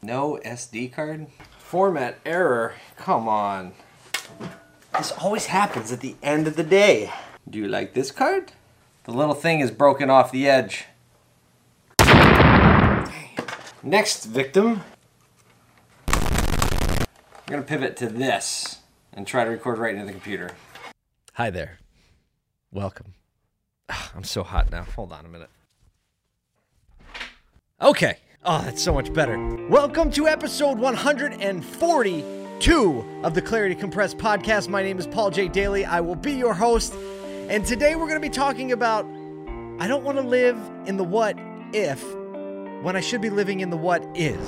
No SD card? Format error. Come on. This always happens at the end of the day. Do you like this card? The little thing is broken off the edge. Dang. Next victim. We're gonna pivot to this and try to record right into the computer. Hi there. Welcome. I'm so hot now. Hold on a minute. Okay. Oh, that's so much better. Welcome to episode 142 of the Clarity Compressed podcast. My name is Paul J. Daly. I will be your host. And today we're going to be talking about, I don't want to live in the what if when I should be living in the what is.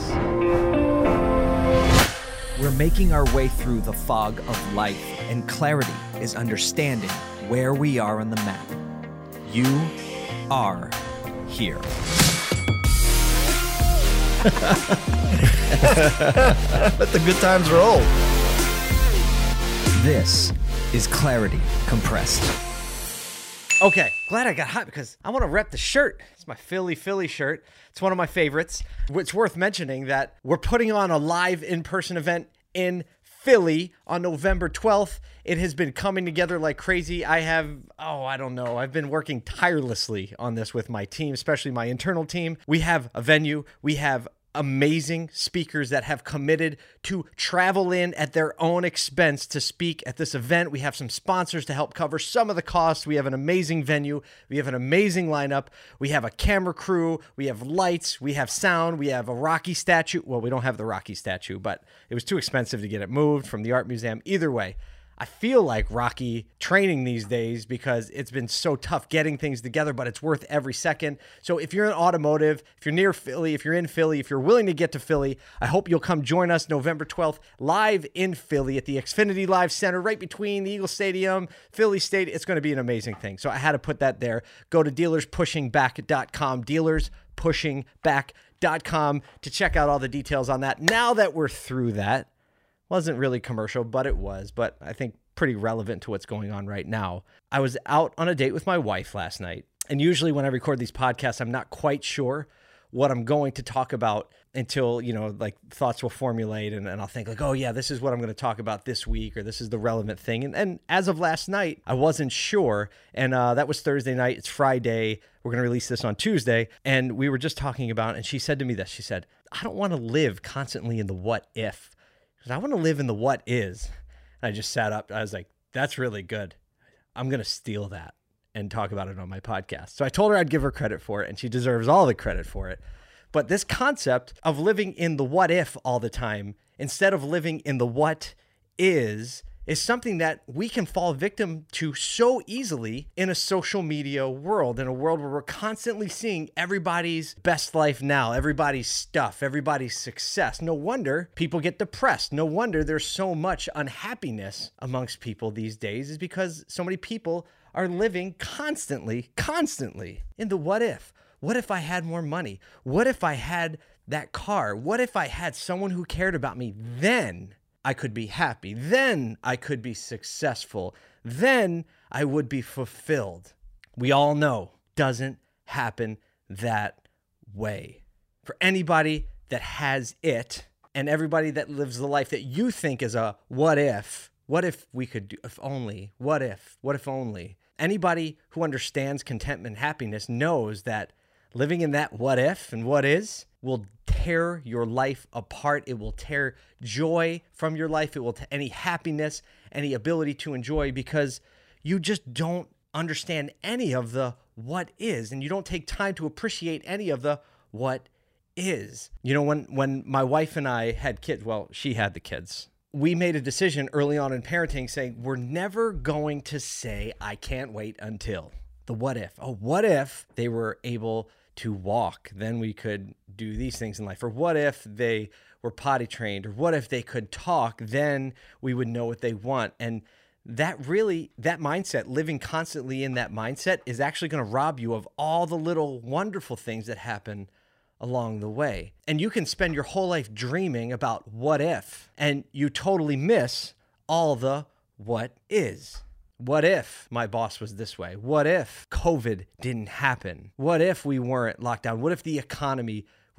We're making our way through the fog of life, and clarity is understanding where we are on the map. You are here. Let the good times roll. This is Clarity Compressed. Okay, glad I got hot because I want to rep the shirt. It's my Philly shirt. It's one of my favorites. It's worth mentioning that we're putting on a live in-person event in Philly on November 12th. It has been coming together like crazy. I've been working tirelessly on this with my team, especially my internal team. We have a venue. We have amazing speakers that have committed to travel in at their own expense to speak at this event. We have some sponsors to help cover some of the costs. We have an amazing venue. We have an amazing lineup. We have a camera crew. We have lights. We have sound. We have a Rocky statue. Well, we don't have the Rocky statue, but it was too expensive to get it moved from the art museum. Either way, I feel like Rocky training these days because it's been so tough getting things together, but it's worth every second. So if you're in automotive, if you're near Philly, if you're in Philly, if you're willing to get to Philly, I hope you'll come join us November 12th live in Philly at the Xfinity Live Center right between the Eagle Stadium, Philly Stadium. It's going to be an amazing thing. So I had to put that there. Go to dealerspushingback.com, dealerspushingback.com to check out all the details on that. Now that we're through that, wasn't really commercial, but it was, but I think pretty relevant to what's going on right now. I was out on a date with my wife last night, and usually when I record these podcasts, I'm not quite sure what I'm going to talk about until, thoughts will formulate, and I'll think like, oh yeah, this is what I'm going to talk about this week, or this is the relevant thing. And as of last night, I wasn't sure, and that was Thursday night. It's Friday. We're going to release this on Tuesday, and we were just talking about it, and she said to me this. She said, I don't want to live constantly in the what if. I want to live in the what is. And I just sat up. I was like, that's really good. I'm going to steal that and talk about it on my podcast. So I told her I'd give her credit for it, and she deserves all the credit for it. But this concept of living in the what if all the time, instead of living in the what is something that we can fall victim to so easily in a social media world, in a world where we're constantly seeing everybody's best life now, everybody's stuff, everybody's success. No wonder people get depressed. No wonder there's so much unhappiness amongst people these days, is because so many people are living constantly in the what if. What if I had more money? What if I had that car? What if I had someone who cared about me? Then I could be happy. Then I could be successful. Then I would be fulfilled. We all know doesn't happen that way. For anybody that has it, and everybody that lives the life that you think is a what if we could do, if only, what if only. Anybody who understands contentment and happiness knows that living in that what if and what is will tear your life apart. It will tear joy from your life. It will any happiness, any ability to enjoy, because you just don't understand any of the what is, and you don't take time to appreciate any of the what is. When my wife and I had kids, well, she had the kids, we made a decision early on in parenting saying we're never going to say, I can't wait until the what if. Oh, what if they were able to walk? Then we could do these things in life. Or what if they were potty trained? Or what if they could talk? Then we would know what they want. And that mindset, living constantly in that mindset, is actually going to rob you of all the little wonderful things that happen along the way. And you can spend your whole life dreaming about what if, and you totally miss all the what is. What if my boss was this way? What if COVID didn't happen? What if we weren't locked down? What if the economy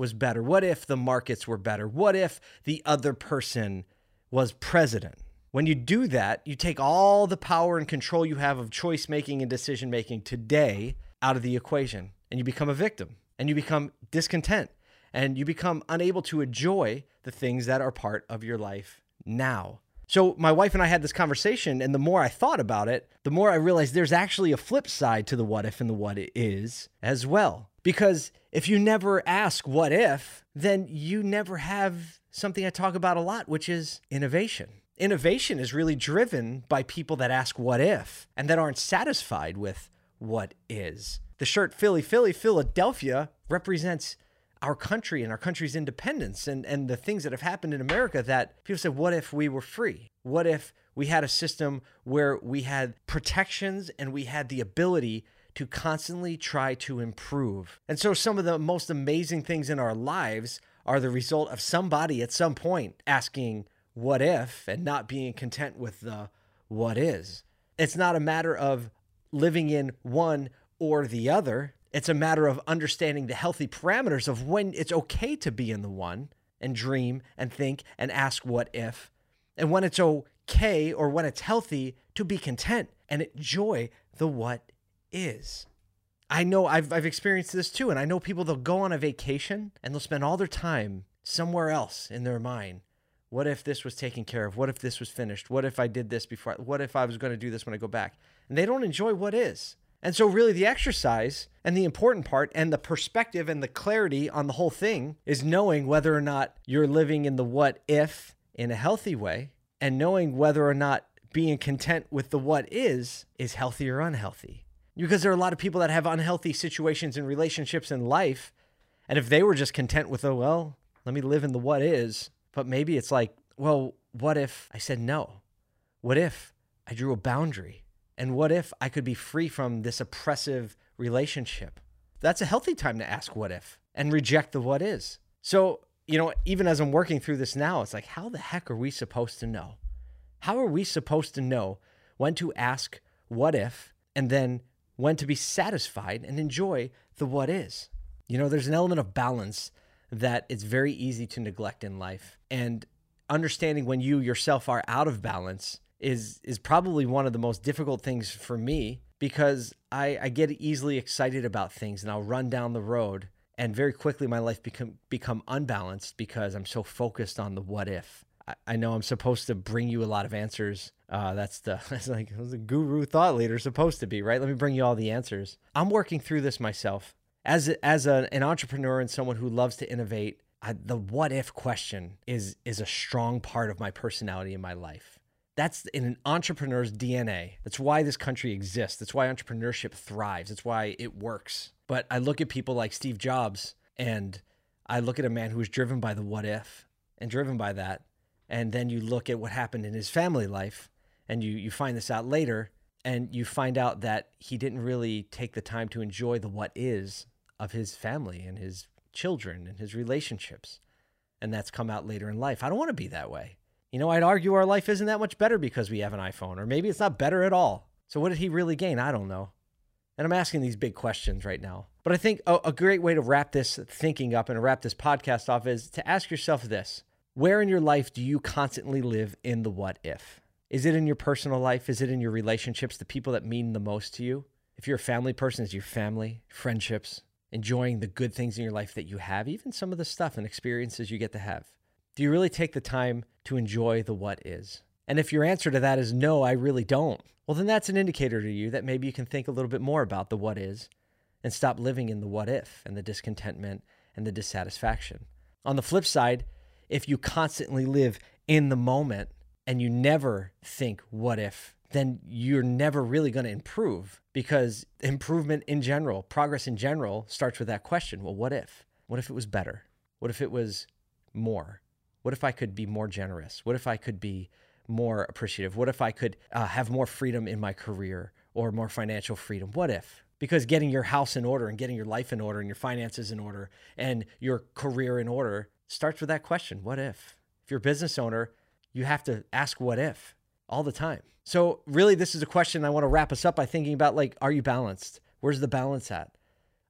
was better? What if the markets were better? What if the other person was president? When you do that, you take all the power and control you have of choice making and decision making today out of the equation, and you become a victim, and you become discontent, and you become unable to enjoy the things that are part of your life now. So my wife and I had this conversation, and the more I thought about it, the more I realized there's actually a flip side to the what if and the what it is as well. Because if you never ask what if, then you never have something I talk about a lot, which is innovation. Innovation is really driven by people that ask what if and that aren't satisfied with what is. The shirt Philly, Philly, Philadelphia represents our country and our country's independence and the things that have happened in America that people said, what if we were free? What if we had a system where we had protections and we had the ability to constantly try to improve? And so some of the most amazing things in our lives are the result of somebody at some point asking what if and not being content with the what is. It's not a matter of living in one or the other. It's a matter of understanding the healthy parameters of when it's okay to be in the one and dream and think and ask what if, and when it's okay or when it's healthy to be content and enjoy the what is. I know I've experienced this too, and I know people, they'll go on a vacation and they'll spend all their time somewhere else in their mind. What if this was taken care of? What if this was finished? What if I did this before? What if I was going to do this when I go back? And they don't enjoy what is. And so really the exercise and the important part and the perspective and the clarity on the whole thing is knowing whether or not you're living in the what if in a healthy way, and knowing whether or not being content with the what is healthy or unhealthy. Because there are a lot of people that have unhealthy situations in relationships in life. And if they were just content with, oh, well, let me live in the what is, but maybe it's like, well, what if I said no? What if I drew a boundary? And what if I could be free from this oppressive relationship? That's a healthy time to ask what if and reject the what is. So, even as I'm working through this now, it's like, how the heck are we supposed to know? How are we supposed to know when to ask what if and then when to be satisfied and enjoy the what is? There's an element of balance that it's very easy to neglect in life. And understanding when you yourself are out of balance is probably one of the most difficult things for me, because I get easily excited about things and I'll run down the road and very quickly my life become unbalanced because I'm so focused on the what if. I know I'm supposed to bring you a lot of answers. That's like the guru thought leader supposed to be, right? Let me bring you all the answers. I'm working through this myself. As an entrepreneur and someone who loves to innovate, the what if question is a strong part of my personality in my life. That's in an entrepreneur's DNA. That's why this country exists. That's why entrepreneurship thrives. That's why it works. But I look at people like Steve Jobs, and I look at a man who was driven by the what if and driven by that. And then you look at what happened in his family life, and you find this out later, and you find out that he didn't really take the time to enjoy the what is of his family and his children and his relationships. And that's come out later in life. I don't want to be that way. I'd argue our life isn't that much better because we have an iPhone, or maybe it's not better at all. So what did he really gain? I don't know. And I'm asking these big questions right now. But I think a great way to wrap this thinking up and wrap this podcast off is to ask yourself this. Where in your life do you constantly live in the what if? Is it in your personal life? Is it in your relationships, the people that mean the most to you? If you're a family person, is your family, friendships, enjoying the good things in your life that you have, even some of the stuff and experiences you get to have? Do you really take the time to enjoy the what is? And if your answer to that is no, I really don't, well, then that's an indicator to you that maybe you can think a little bit more about the what is and stop living in the what if and the discontentment and the dissatisfaction. On the flip side, if you constantly live in the moment and you never think what if, then you're never really going to improve, because improvement in general, progress in general, starts with that question. Well, what if? What if it was better? What if it was more? What if I could be more generous? What if I could be more appreciative? What if I could have more freedom in my career or more financial freedom? What if? Because getting your house in order and getting your life in order and your finances in order and your career in order starts with that question. What if? If you're a business owner, you have to ask what if all the time. So really, this is a question I want to wrap us up by thinking about, like, are you balanced? Where's the balance at?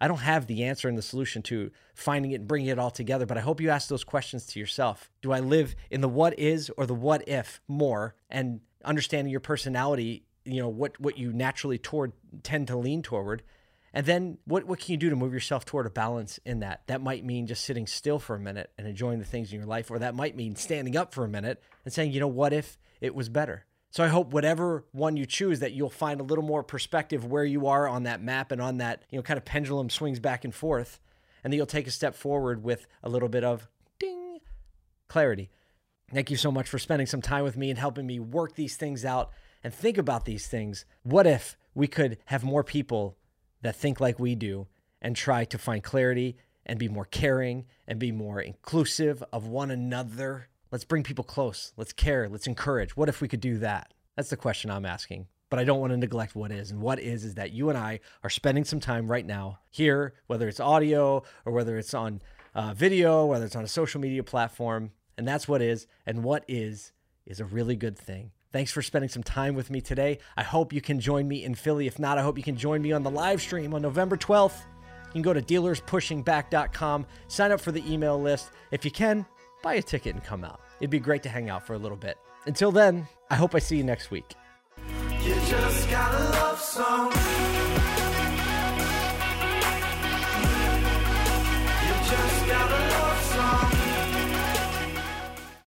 I don't have the answer and the solution to finding it and bringing it all together, but I hope you ask those questions to yourself. Do I live in the what is or the what if more? And understanding your personality, what you naturally tend to lean toward. And then what can you do to move yourself toward a balance in that? That might mean just sitting still for a minute and enjoying the things in your life, or that might mean standing up for a minute and saying, what if it was better? So I hope whatever one you choose, that you'll find a little more perspective where you are on that map and on that, kind of pendulum swings back and forth, and that you'll take a step forward with a little bit of ding clarity. Thank you so much for spending some time with me and helping me work these things out and think about these things. What if we could have more people that think like we do and try to find clarity and be more caring and be more inclusive of one another? Let's bring people close. Let's care. Let's encourage. What if we could do that? That's the question I'm asking. But I don't want to neglect what is. And what is that you and I are spending some time right now here, whether it's audio or whether it's on video, whether it's on a social media platform. And that's what is. And what is a really good thing. Thanks for spending some time with me today. I hope you can join me in Philly. If not, I hope you can join me on the live stream on November 12th. You can go to dealerspushingback.com, sign up for the email list. If you can, buy a ticket and come out. It'd be great to hang out for a little bit. Until then, I hope I see you next week. You just got a love song.